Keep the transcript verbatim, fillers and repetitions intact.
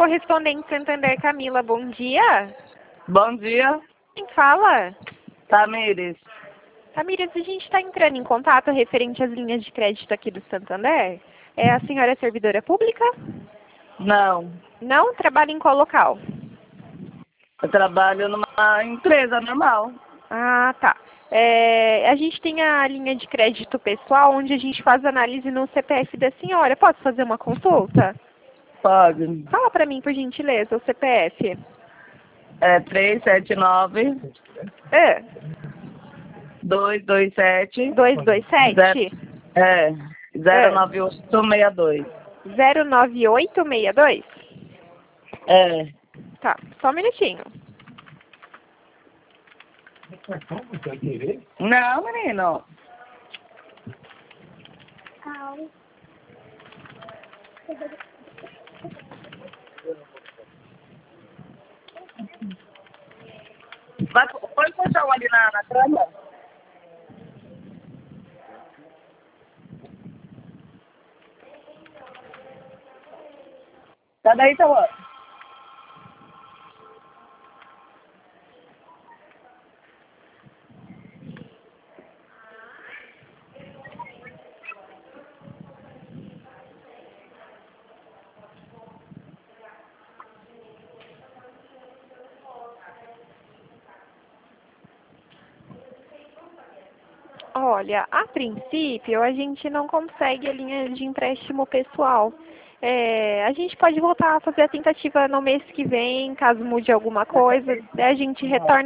correspondente Santander, Camila, bom dia. Bom dia, Quem fala? Tamires. Tamires, a gente está entrando em contato referente às linhas de crédito aqui do Santander. É, a senhora é servidora pública? Não, Não? Trabalha em qual local? eu trabalho numa empresa normal. Ah, tá. É, a gente tem a linha de crédito pessoal, onde a gente faz análise no C P F da senhora. Posso fazer uma consulta? Pode. Fala para mim, por gentileza, o C P F. É três sete nove, É, dois dois sete, dois dois sete? é, zero É, nove oito seis dois. zero nove oito seis dois? É. Tá, só um minutinho. Não, menino. Vai, pode puxar um ali na, na cama? Tá daí, tá bom. Olha, a princípio a gente não consegue a linha de empréstimo pessoal. É, a gente pode voltar a fazer a tentativa no mês que vem, caso mude alguma coisa, daí a gente retorna.